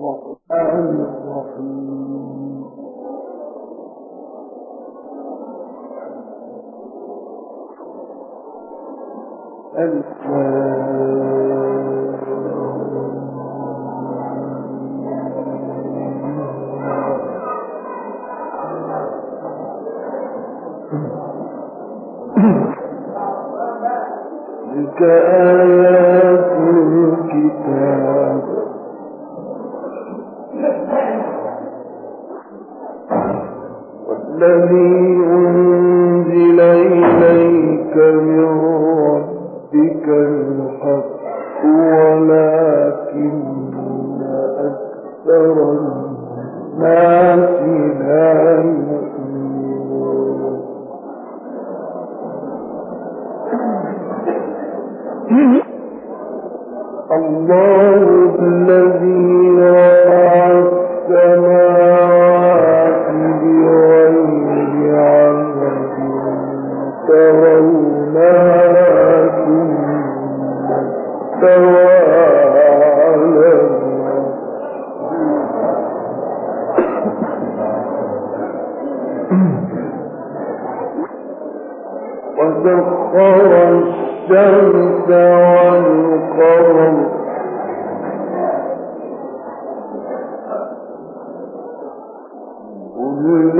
تلك آيات الكتاب والذي أنزل إليك من ربك الحق ولكن أكثر الناس لا يؤمنون. الله الذي رفع السماوات بغير عمد ترونها ثم استوى على وسخر الشمس والقمر كل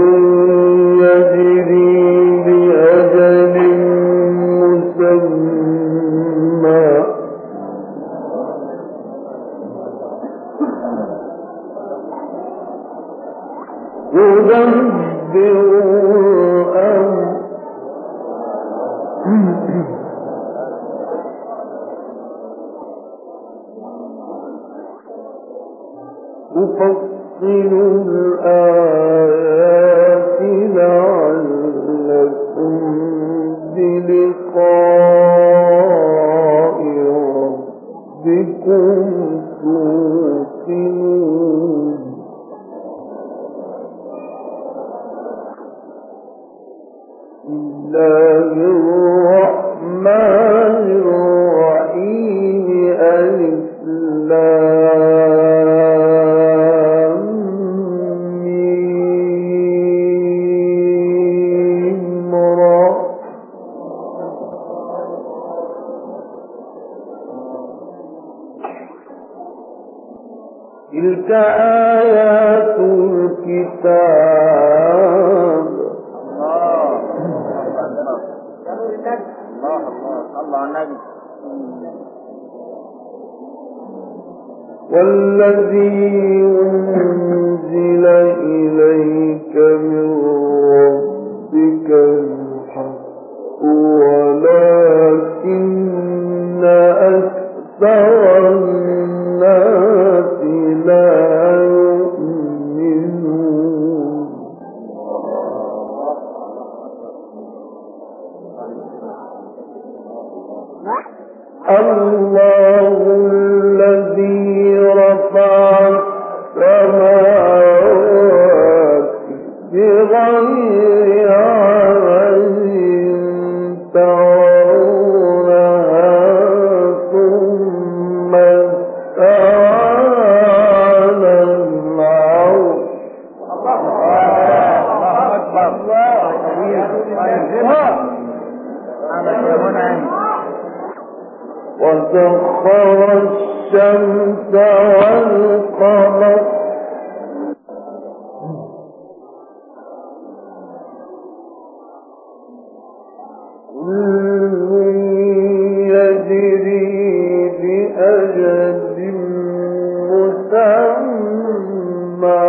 يجري لأجل مسمى يدبر الأمر يفصل الآيات لعلكم بلقاء ربكم توقنون. الله الرحمن الرحيم ألف لام ميم را تلك آيات الكتاب. والذي أنزل إليك من ربك الحق ولكن أكثر الناس لا يؤمنون. الله الذي رفع السماوات بغير عمد ترونها ثم استوى على العرش. وسخر الشمس والقمر كل يجري لأجل مسمى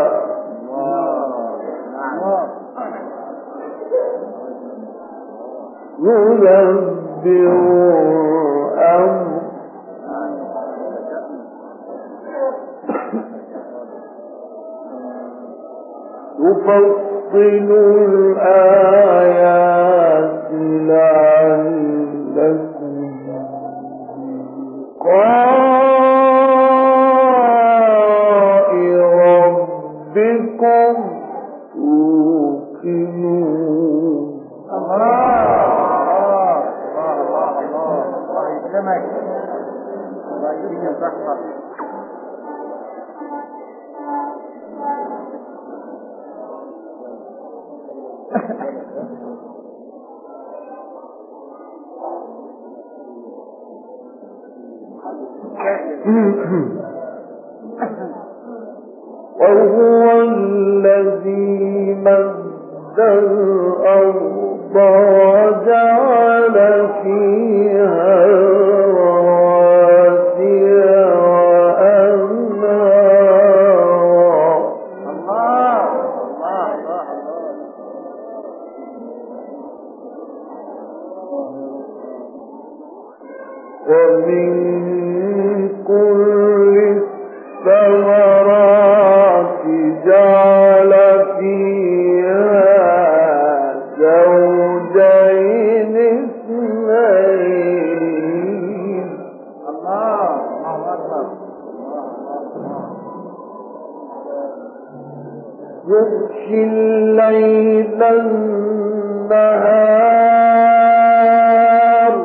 يدبر الأمر يفصل الآيات لعلكم بلقاء ربكم توقنون. وهو الذي مد الأرض وجعل فيها رواسي وأنهارا. ومن كل الثمرات جعل فيها زوجين اثنين. يغشي الليل النهار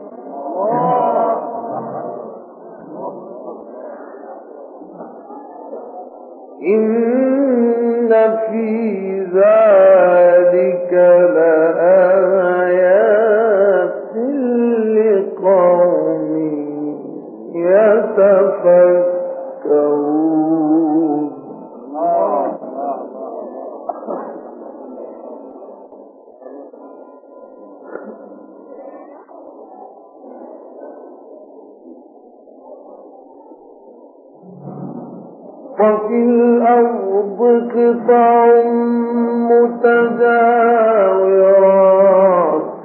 إن في ذلك لآيات لقوم يتفكرون. وفي الأرض قطع متجاورات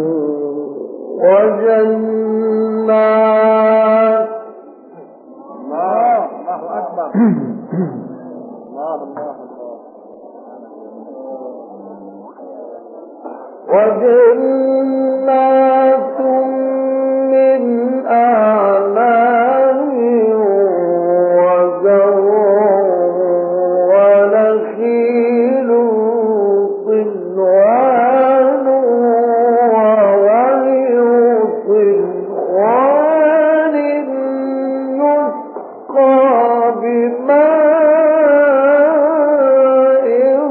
وجنات. الله أكبر. وجنات من أعناب ونخيل صنوان وغير صنوان يسقى بماء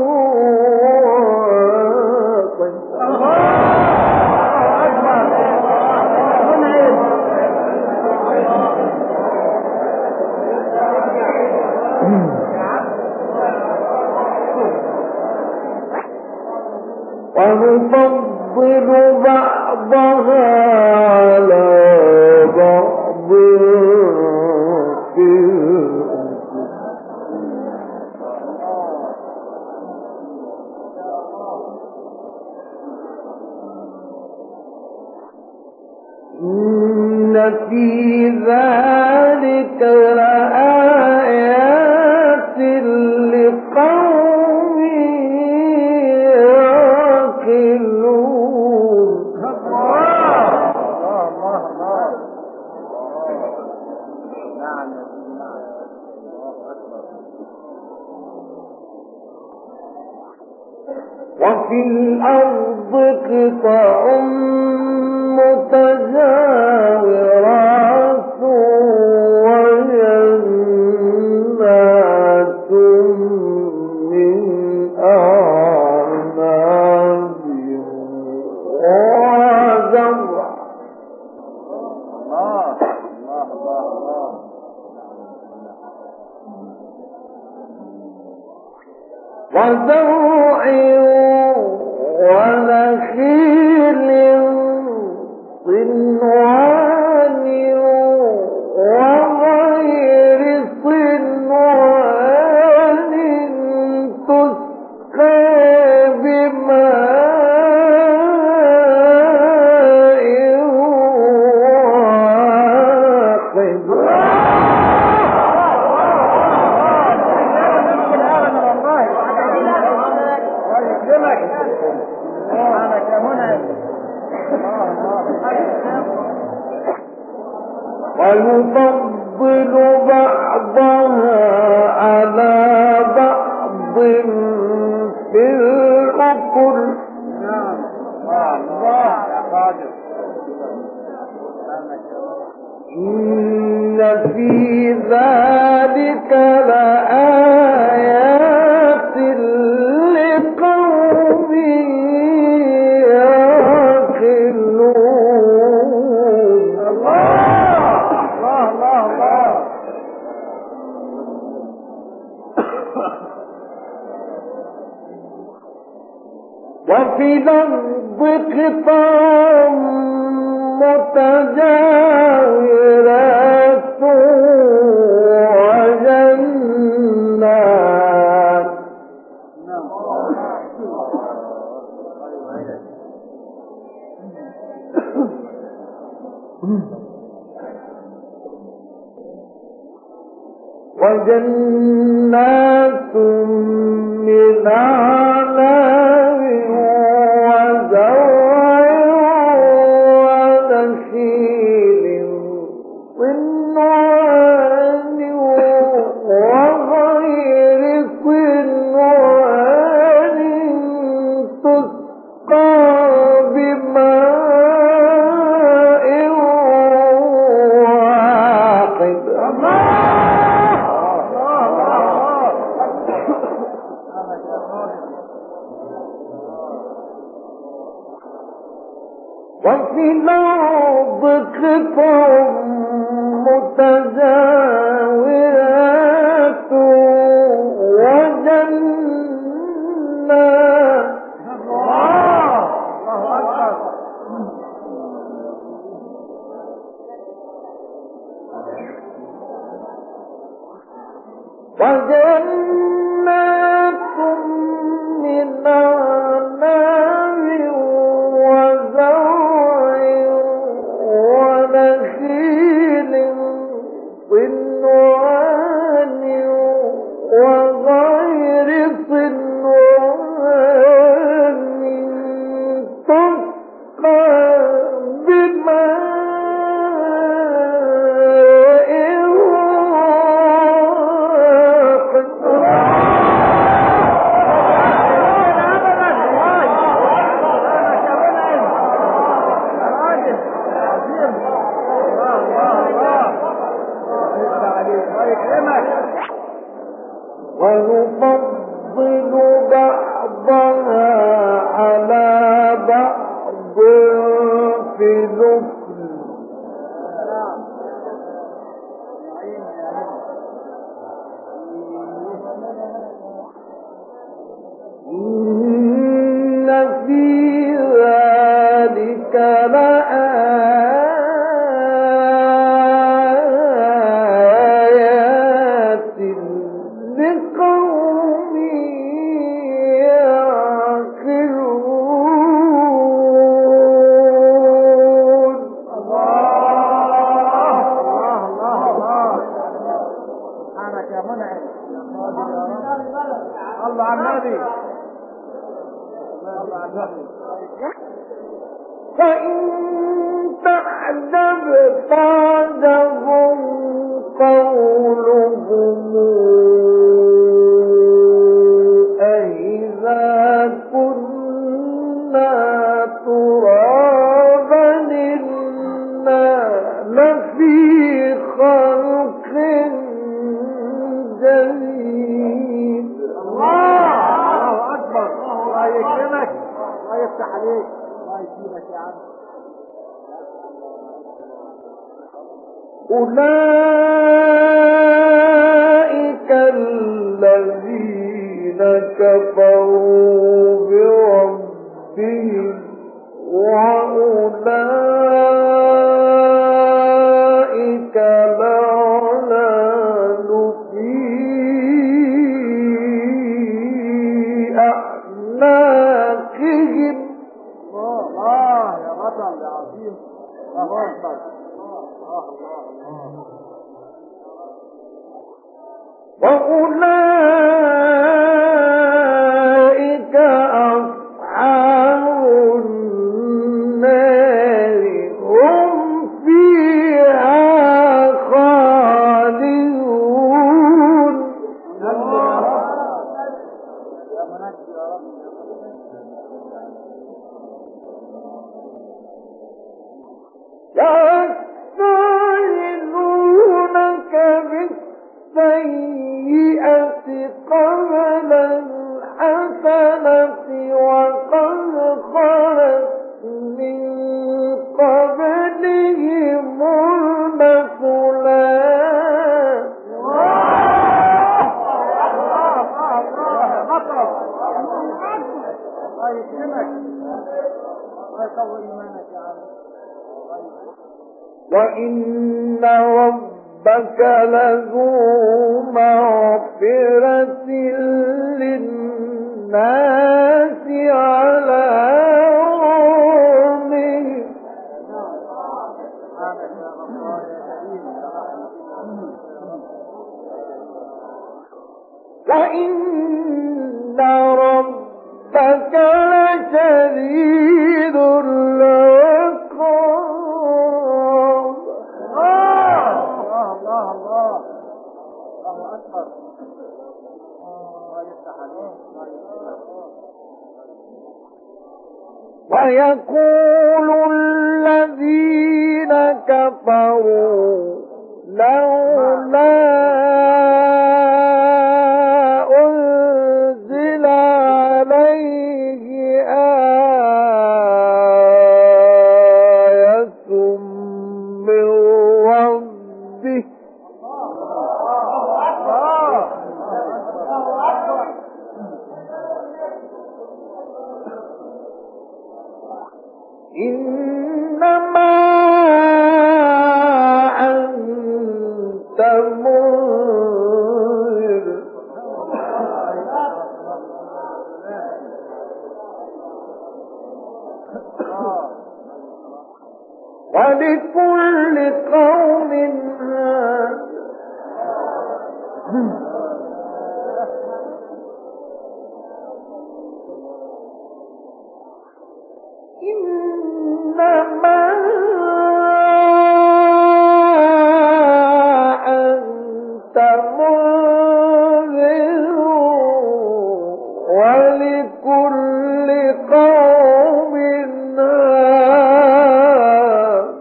ونفضل بعضها على بعض في إن في ذلك لآيات لقوم يعقلون. وفي الأرض قطع متجاورات وجنات من أعناب وزرع. وزرع ونخيل صنوان وغير صنوان تسقى بماء واحد. وفي الأرض قطع متجاورات وجنات وجنات من أعناب وزرع ونخيل صنوان وغير صنوان تسقى بماء واحد. وفي الأرض قطع متجاورات وجنات وجنات من أعناب وزرع ونخيل صنوان وغير صنوان تسقى بماء ونفضل بعضها على بعض في الأكل إن في ذلك لآيات لقوم يعقلون. سبحانك يا منعم. الله على النبي. الله على النبي. فإن تعجب فعجبهم قولهم أإذا كنا ترابا إنا لفي خلق جديد. الله أكبر. الله يكرمك. الله يفتح عليك. الله يسيبك يا عم. أولئك الذين كفروا بربهم وأولئك الأغلال في أعناقهم. الله يا بطل يا عظيم. الله أكبر. وأولئك أصحاب النار هم فيها خالدون. يا منجي يا رب. يستعجلونك بالسيئة قبل الحسنة وقد خلت من قبلهم المثلات وإن ربك لذو مغفرة للناس على ظلمهم وإن ربك لشديد العقاب. الله أكبر. ويقول الذين كفروا لولا أنزل عليه آية من ربه إنما أنت منذر ولكل قوم هاد إنما أنت منذر ولكل قوم هاد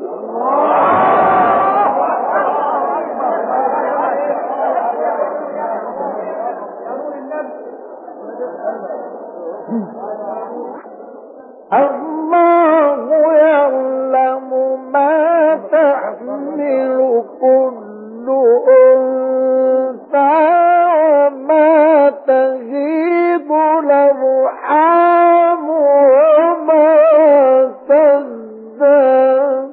الله يعلم ما تحمل كل أنثى وما تغيض الأرحام وما تزداد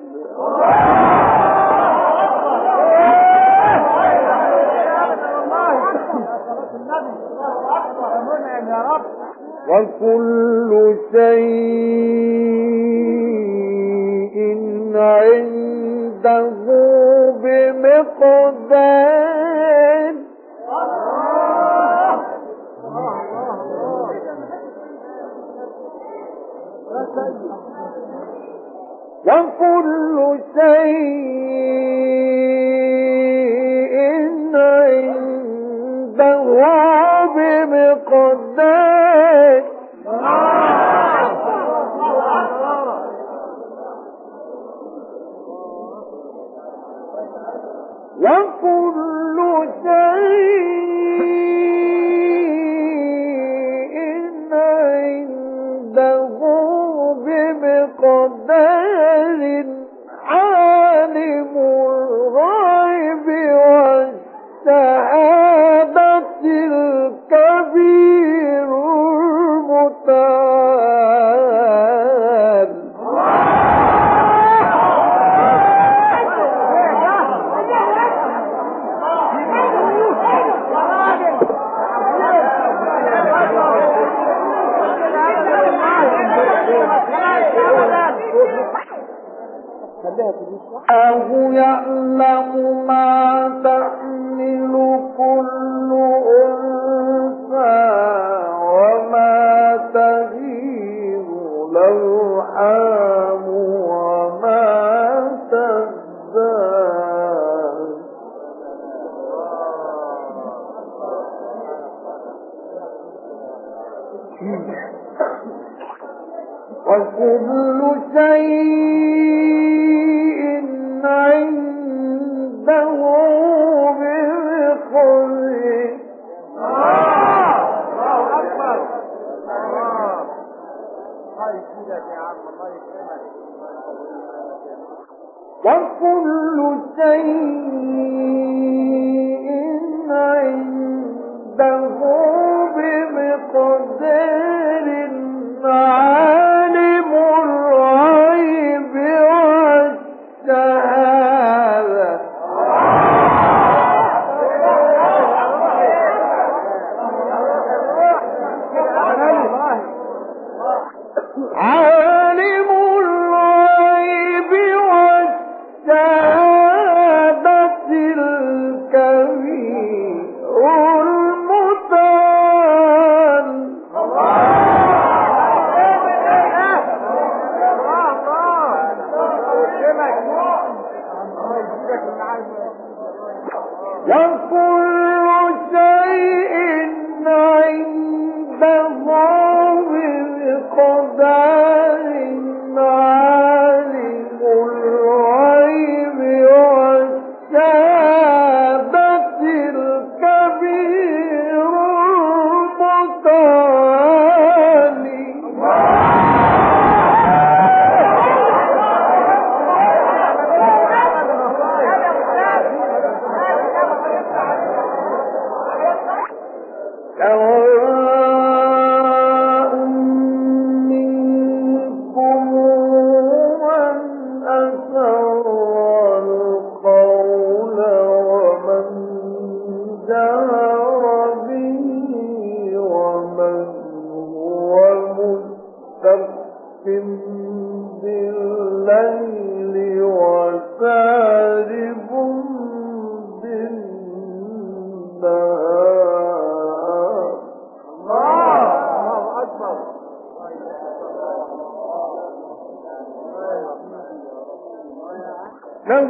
وكل شيء عنده بمقدار وكل شيء عنده بمقدار وكل شيء عنده بمقدار عالم الغيب والشهادة الكبير المتعال الله يعلم ما تحمل كل أنثى وما تغيض الأرحام وما تزداد وكل شيء عنده بمقدار وكل شيء عنده بمقدار عالم الغيب والشهادة سواء منكم من أسر القول ومن جهر به ومن هو مستخف بالليل وسارب بالنهار. الله أكبر. له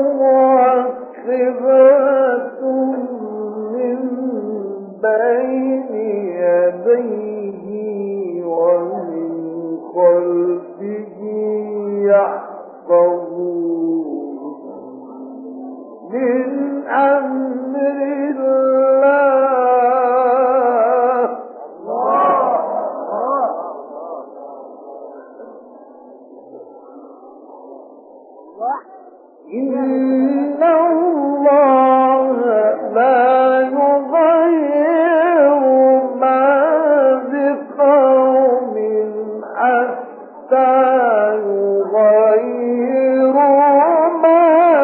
معقبات من بين يديه ومن خلفه يحفظون من أمر الله. إن الله لا يغير ما بقوم حتى يغيروا ما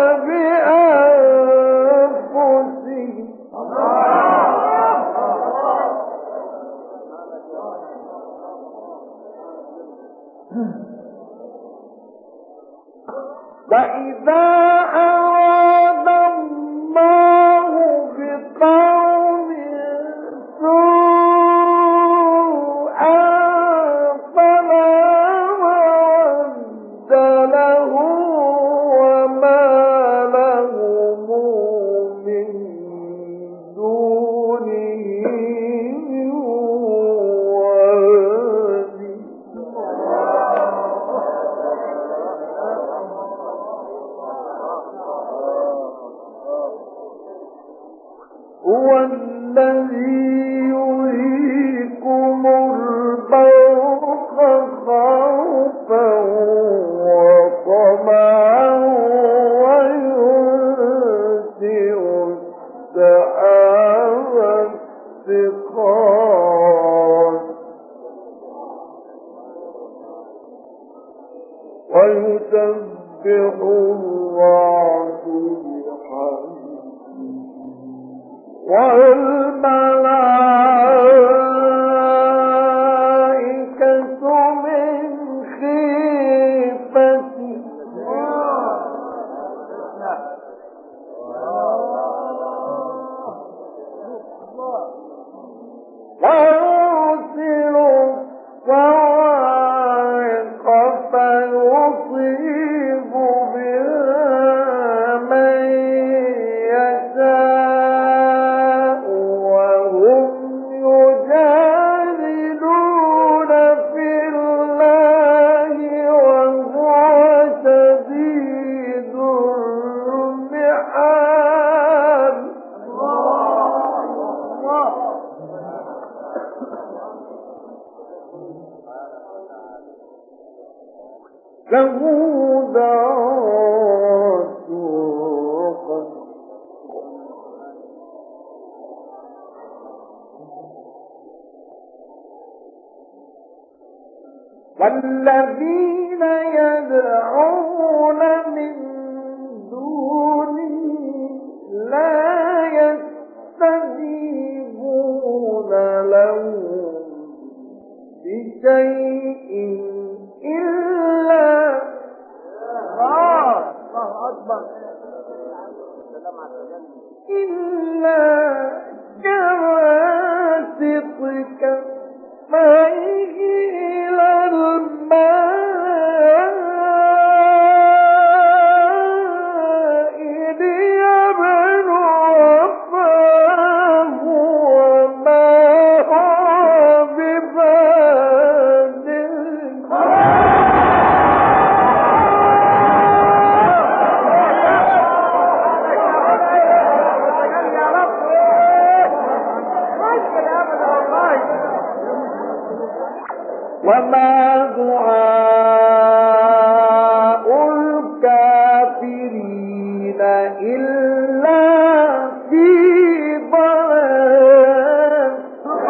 بأنفسهم. وإذا أراد الله بقوم سوءا فلا مرد له وما لهم من دونه من ولي. هو الذي يريكم البرق خوفا وطمعا وينزل السحاب الثقال ويسبح الرعد بحمده والملائكة من خيفته ويرسل الصواعق فيصيب بها من يشاء وهم يجادلون في الله وهو شديد المحال. له دعوات القدر والذين يدعون من دونه لا يستجيبون لهم بشيء إلا كباسط كفيه إلى الماء ليبلغ فاه وما هو ببالغ. وما دعاء الكافرين إلا في ضلال.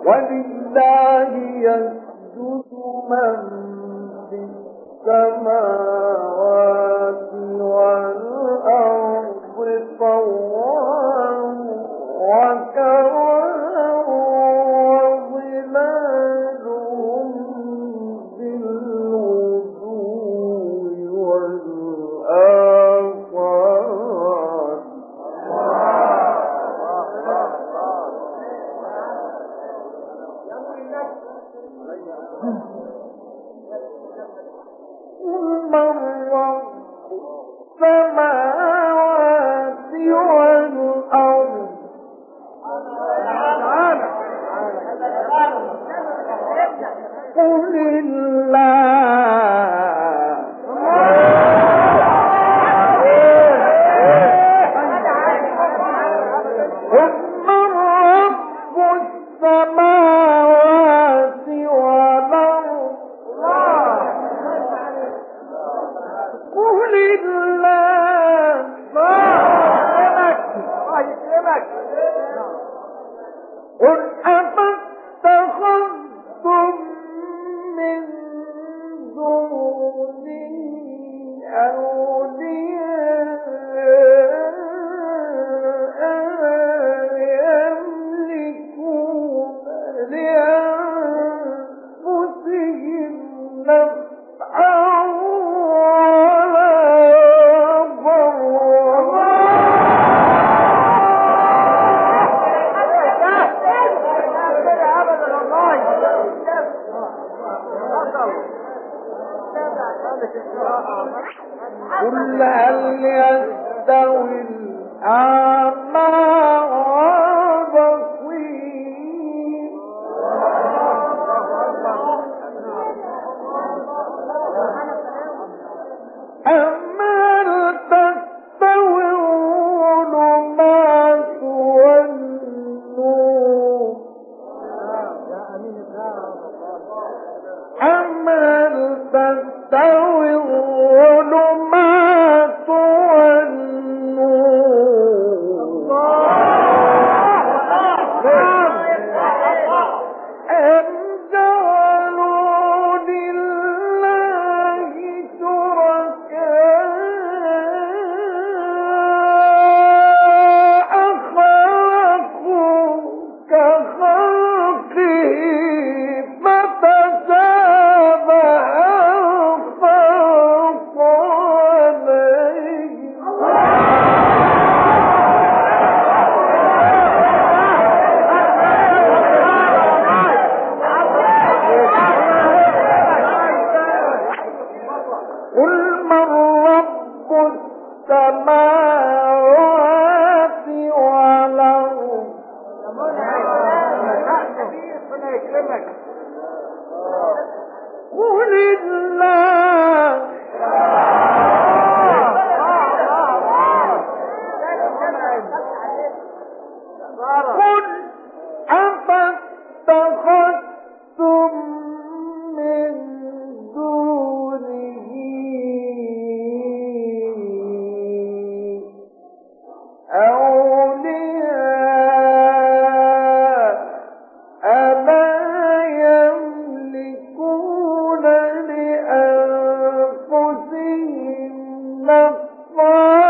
ولله يسجد من في السماوات والأرض طوعا وكرها وظلالهم بالغدو والآصال من رب السماوات والأرض قل الله ثم رب السماوات والأرض قل الله قل أفاتخذتم من دونه أولياء يملكون لأنفسهم نفعا ولا ضرا قل هل يستوي الأعمى والبصير أم هل تستوي الظلمات والنور أم هل تستوي الظلمات والنور أم جعلوا لله شركاء خلقوا كخلقه فتشابه الخلق عليهم قل من رب السماوات والأرض قل الله قل أفاتخذتم من دونه أولياء ألا يملكون لأنفسهم نفعا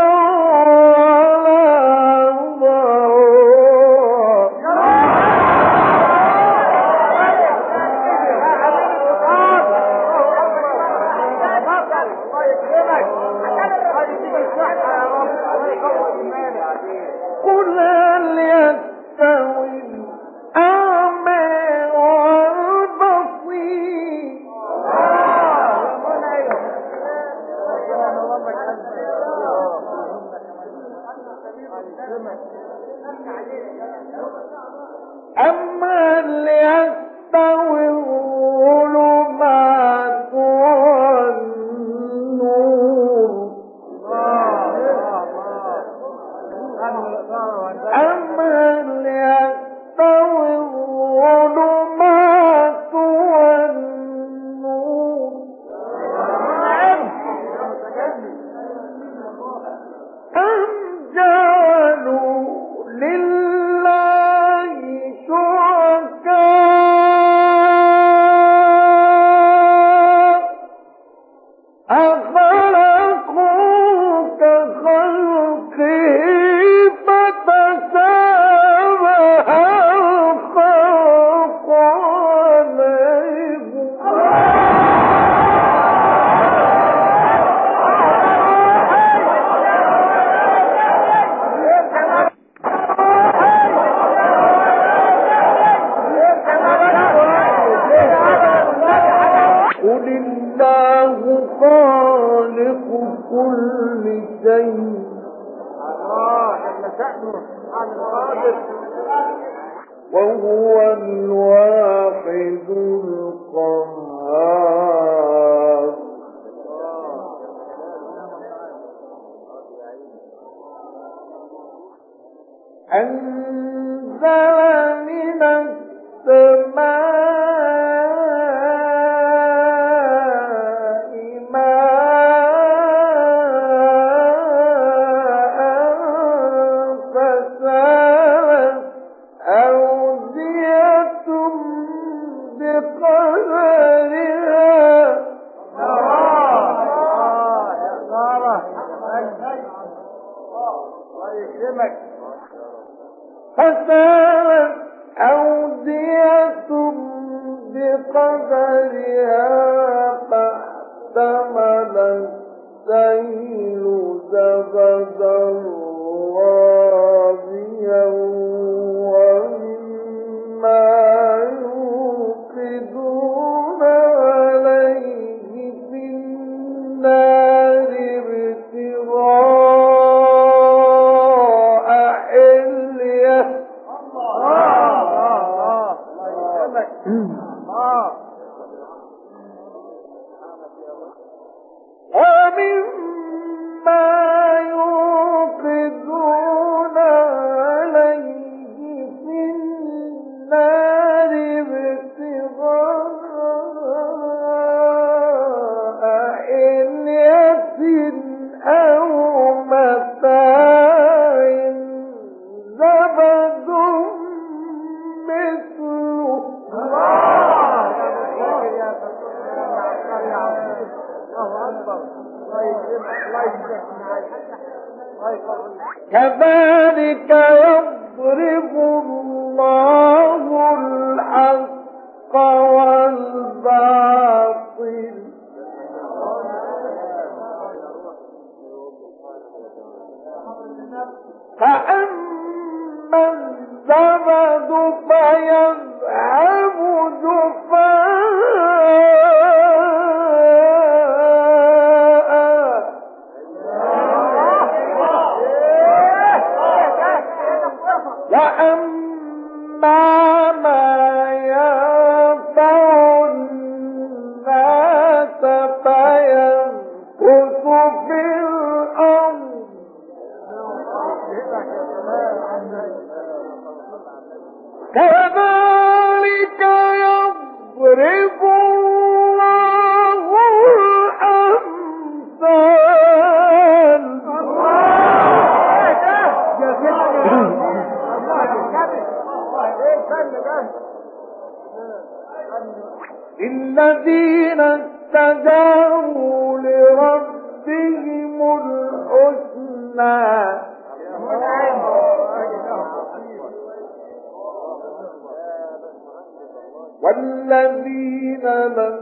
قل هل يستوي الأعمى شيء وهو الواحد القهار أنزل من السماء ماء فسالت أودية بقدرها فاحتمل السيل زبدا رابيا ومما يوقدون عليه في النار ابتغاء حلية ومما يوقدون عليه في النار ابتغاء حلية أو متاع زبد مثله كذلك يضرب الله الحق والباطل فأما الزبد فيذهب جفاء وأما ما ينفع الناس فيمكث في الأرض كذلك يضرب الله الأمثال الذين استجابوا لربهم الحسنى والذين لم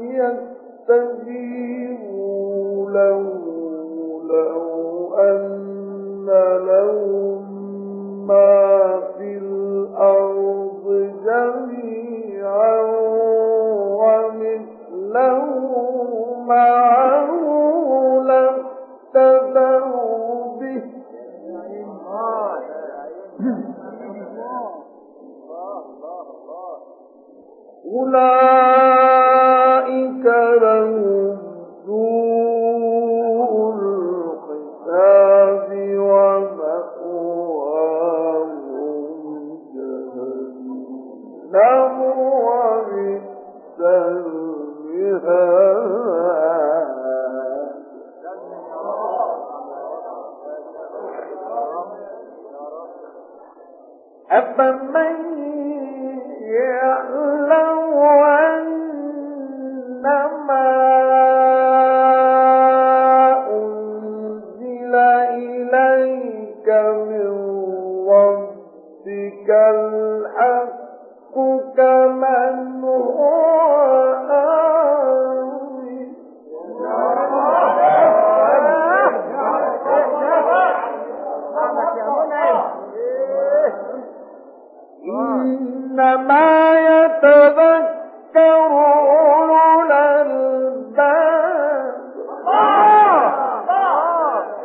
يستجيبوا له لو أن لهم ما في الأرض جميعا ومثله معه لافتدوا به أولئك لهم سوء الحساب ومأواهم جهنم وبئس المهاد أفمن يعلم أنما أنزل إليك من ربك الحق كمن هو آمن إنما يتذكر أولو الألباب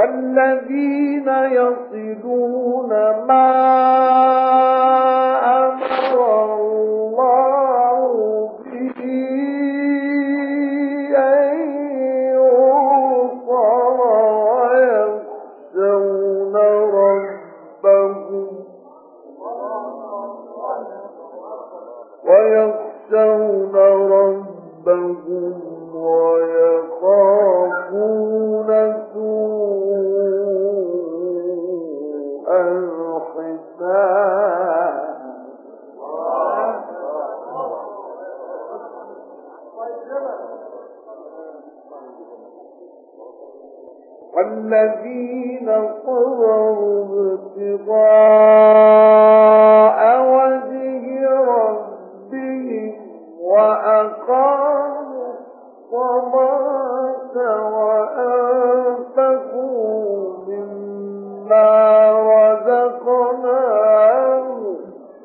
والذين يصلون ما أمر الله به أن يوصل ويخشون ربهم ويخافون سوء الحساب والذين صبروا ابتغاء وجه ربهم وأقاموا الصلاة وأنفقوا مما رزقناهم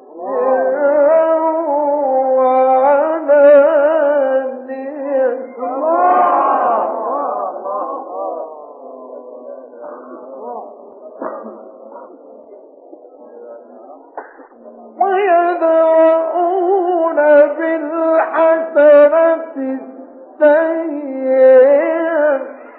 ويدرؤون بالحسنة السيئة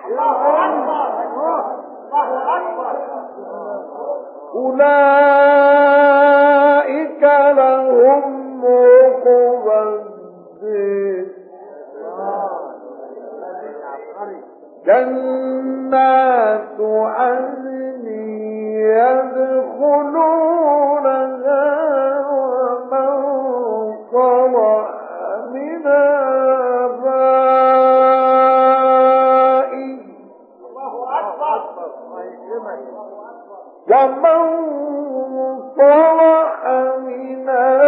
أولئك لهم عقبى الدار جنات عدن يدخلونها ومن صلح من آبائهم ومن صلح من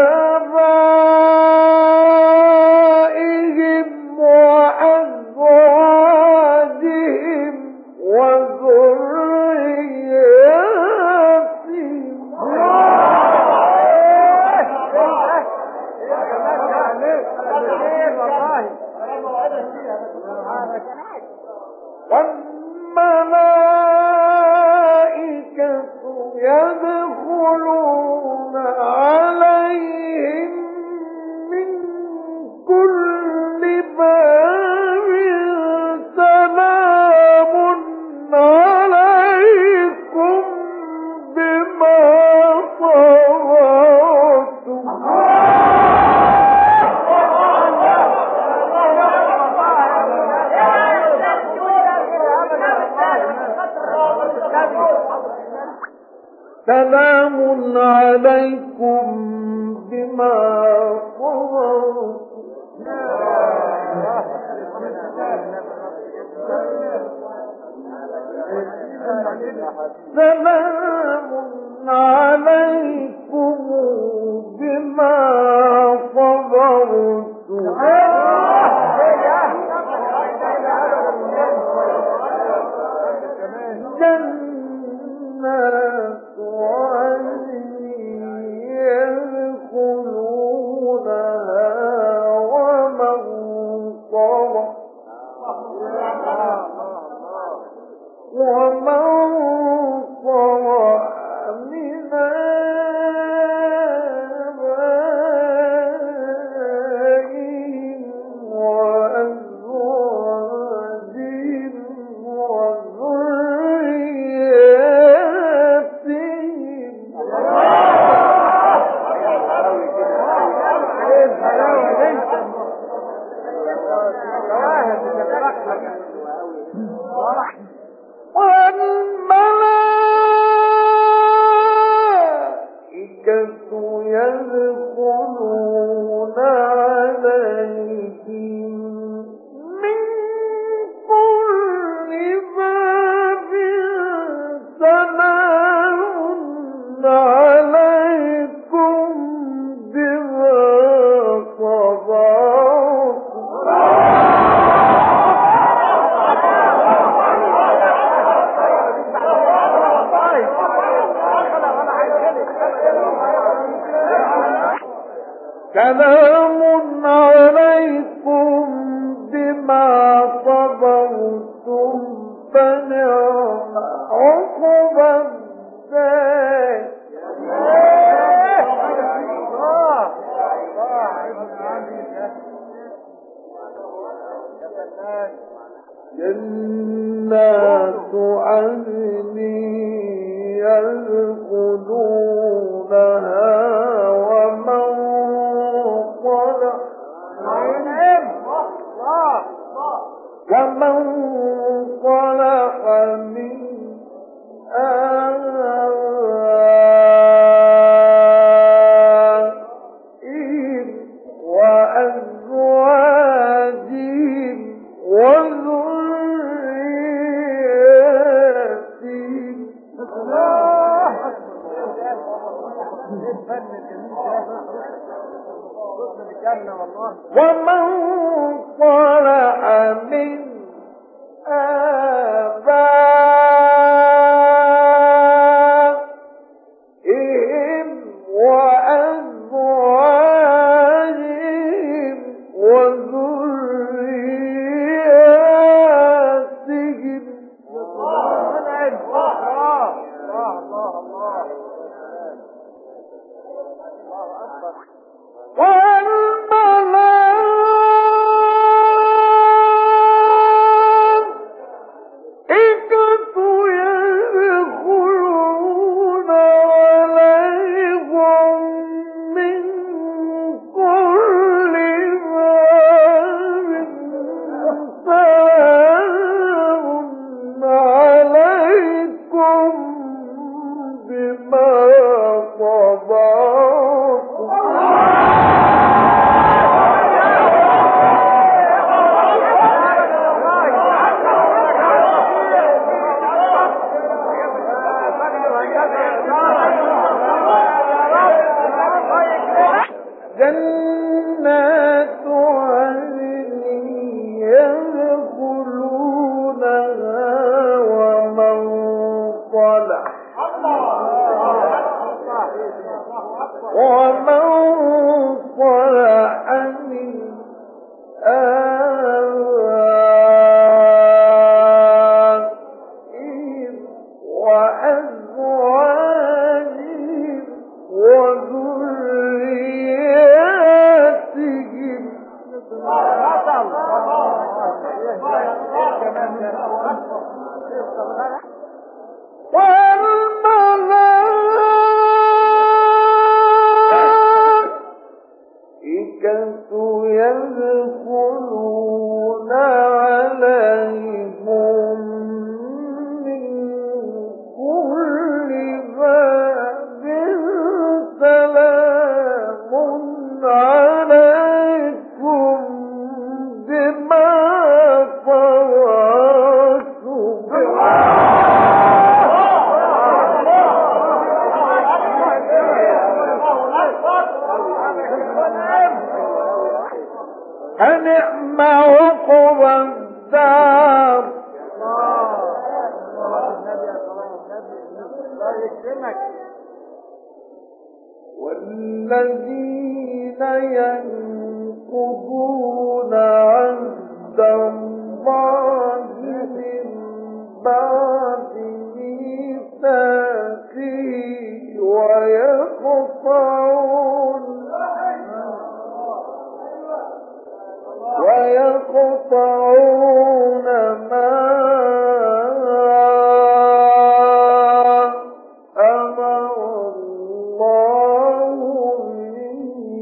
آبائهم وأزواجهم وذرياتهم والملائكة يدخلون عليهم من كل باب سلام عليكم بما صبرتم سلام عليكم بما صبرتم سلام عليكم بما صبرتم جنات عدن يدخلونها ومن صلح من آبائهم وأزواجهم وذرياتهم والملائكة يدخلون عليهم من كل باب سلام عليكم بما صبرتم سلام عليكم جنات عدن يدخلونها ومن صلح من آبائهم وأزواجهم وذرياتهم ومن صلح من آبائهم وأزواجهم وذرياتهم والملائكة يدخلون عليهم من كل باب سلام عليكم بما صبرتم جنات عدن يدخلونها ومن صلح من آبائهم وأزواجهم وذرياتهم والملائكة يدخلون عليهم من كل باب سلام عليكم بما فنعم عقبى الدار. والذين ينقضون عهد الله من بعد ميثاقه ويقطعون ما أمر الله به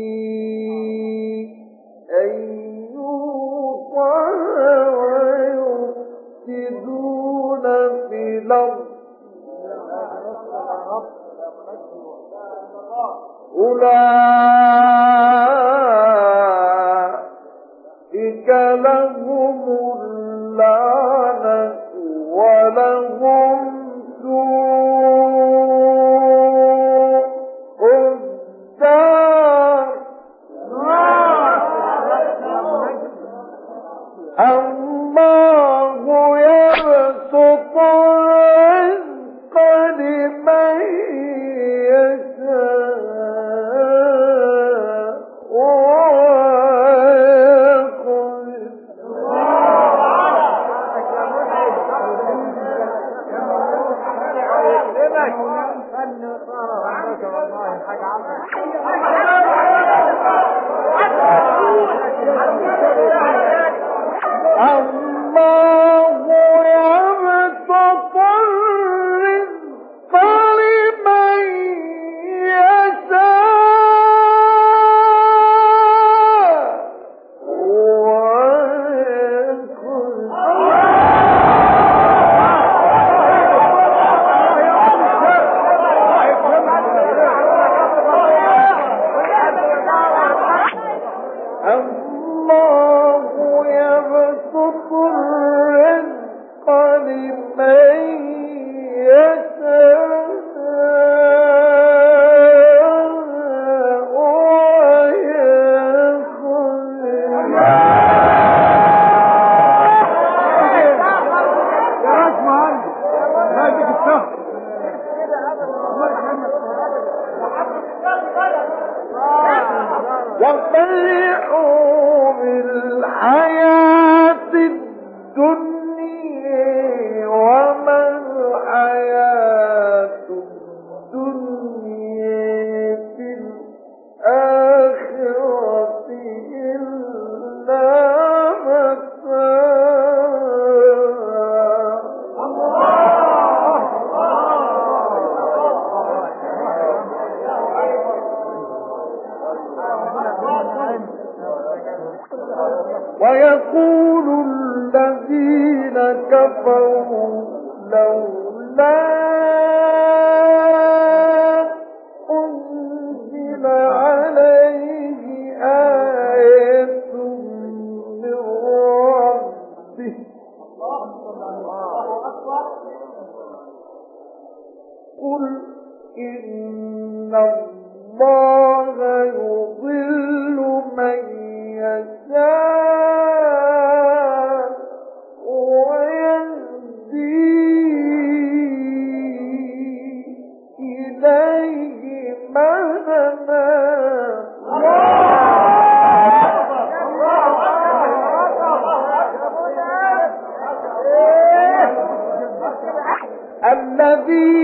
أن يوصل ويفسدون في الأرض أولئك لهم اللعنة ولهم سوء الدار. الله يبسط الرزق لمن يشاء ويقدر ويقول الذين كفروا لولا أنزل عليه آية من ربه قل إن الله يضل من يشاء ويهدي إليه من الذين